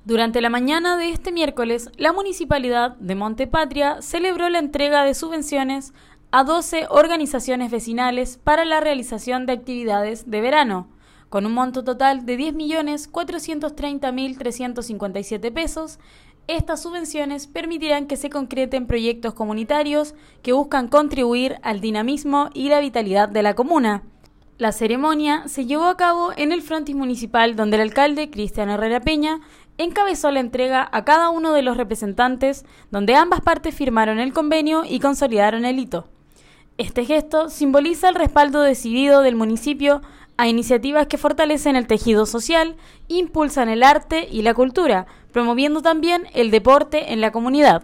Durante la mañana de este miércoles, la Municipalidad de Montepatria celebró la entrega de subvenciones a 12 organizaciones vecinales para la realización de actividades de verano, con un monto total de 10.430.357 pesos. Estas subvenciones permitirán que se concreten proyectos comunitarios que buscan contribuir al dinamismo y la vitalidad de la comuna. La ceremonia se llevó a cabo en el frontis municipal, donde el alcalde, Cristian Herrera Peña, encabezó la entrega a cada uno de los representantes, donde ambas partes firmaron el convenio y consolidaron el hito. Este gesto simboliza el respaldo decidido del municipio a iniciativas que fortalecen el tejido social, impulsan el arte y la cultura, promoviendo también el deporte en la comunidad.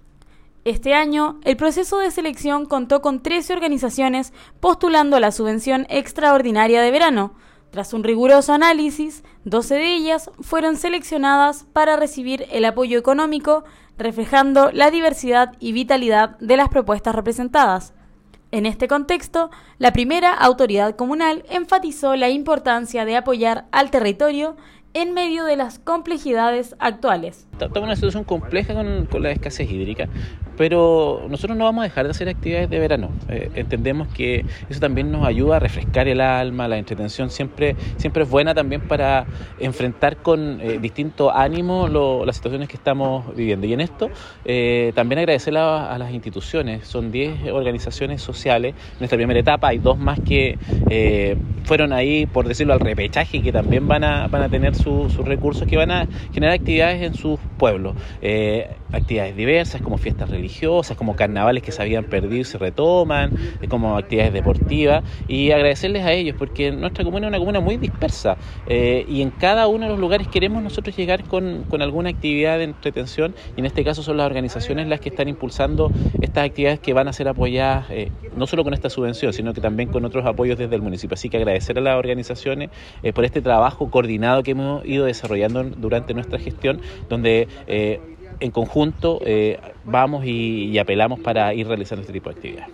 Este año, el proceso de selección contó con 13 organizaciones postulando a la subvención extraordinaria de verano. Tras un riguroso análisis, 12 de ellas fueron seleccionadas para recibir el apoyo económico, reflejando la diversidad y vitalidad de las propuestas representadas. En este contexto, la primera autoridad comunal enfatizó la importancia de apoyar al territorio en medio de las complejidades actuales. Estamos en una situación compleja con la escasez hídrica, pero nosotros no vamos a dejar de hacer actividades de verano. Entendemos que eso también nos ayuda a refrescar el alma, la entretención siempre es buena también para enfrentar con distinto ánimo las situaciones que estamos viviendo. Y en esto también agradecer a las instituciones. Son 10 organizaciones sociales. En nuestra primera etapa hay 2 más que fueron ahí, por decirlo, al repechaje, que también van a tener sus recursos, que van a generar actividades en sus pueblos, actividades diversas como fiestas religiosas, como carnavales que se habían perdido y se retoman, como actividades deportivas, y agradecerles a ellos porque nuestra comuna es una comuna muy dispersa y en cada uno de los lugares queremos nosotros llegar con alguna actividad de entretención, y en este caso son las organizaciones las que están impulsando estas actividades que van a ser apoyadas no solo con esta subvención, sino que también con otros apoyos desde el municipio. Así que agradecer a las organizaciones por este trabajo coordinado que hemos ido desarrollando durante nuestra gestión, donde en conjunto vamos y apelamos para ir realizando este tipo de actividades.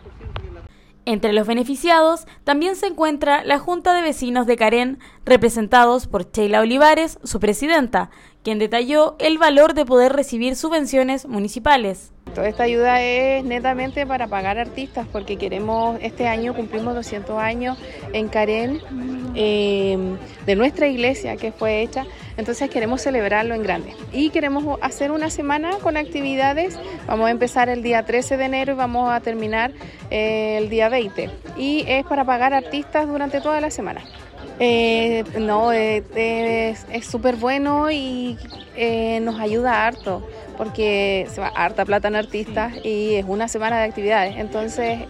Entre los beneficiados también se encuentra la Junta de Vecinos de Carén, representados por Sheila Olivares, su presidenta, quien detalló el valor de poder recibir subvenciones municipales. Toda esta ayuda es netamente para pagar artistas, porque este año cumplimos 200 años en Carén de nuestra iglesia que fue hecha, entonces queremos celebrarlo en grande y queremos hacer una semana con actividades. Vamos a empezar el día 13 de enero y vamos a terminar el día 20, y es para pagar artistas durante toda la semana. Es súper bueno y nos ayuda harto, porque se va harta plata en artistas y es una semana de actividades, entonces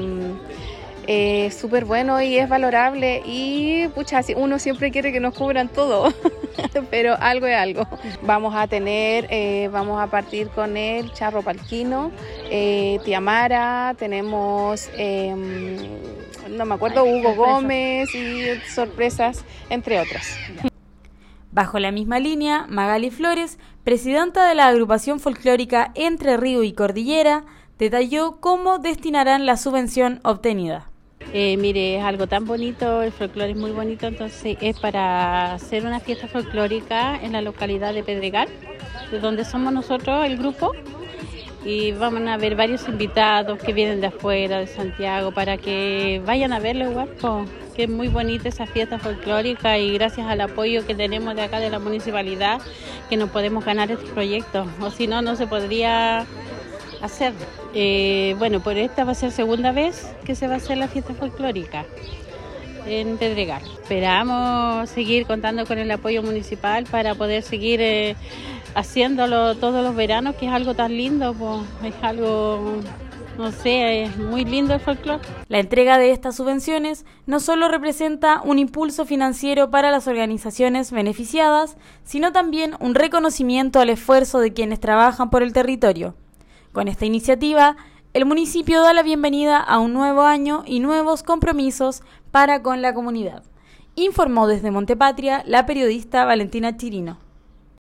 es súper bueno y es valorable, y pucha, uno siempre quiere que nos cubran todo, pero algo es algo. Vamos a partir con el Charro Palquino, Tiamara, tenemos no me acuerdo, Hugo Gómez y sorpresas, entre otras. Bajo la misma línea, Magali Flores, presidenta de la agrupación folclórica Entre Río y Cordillera, detalló cómo destinarán la subvención obtenida. Mire, es algo tan bonito, el folclore es muy bonito, entonces es para hacer una fiesta folclórica en la localidad de Pedregal, de donde somos nosotros, el grupo, y vamos a ver varios invitados que vienen de afuera, de Santiago, para que vayan a verlo igual, que es muy bonita esa fiesta folclórica, y gracias al apoyo que tenemos de acá de la municipalidad que nos podemos ganar este proyecto, o si no, no se podría hacer. Bueno, por esta va a ser segunda vez que se va a hacer la fiesta folclórica en Pedregal. Esperamos seguir contando con el apoyo municipal para poder seguir haciéndolo todos los veranos, que es algo tan lindo, es algo, no sé, es muy lindo el folclore. La entrega de estas subvenciones no solo representa un impulso financiero para las organizaciones beneficiadas, sino también un reconocimiento al esfuerzo de quienes trabajan por el territorio. Con esta iniciativa, el municipio da la bienvenida a un nuevo año y nuevos compromisos para con la comunidad. Informó desde Montepatria la periodista Valentina Chirino.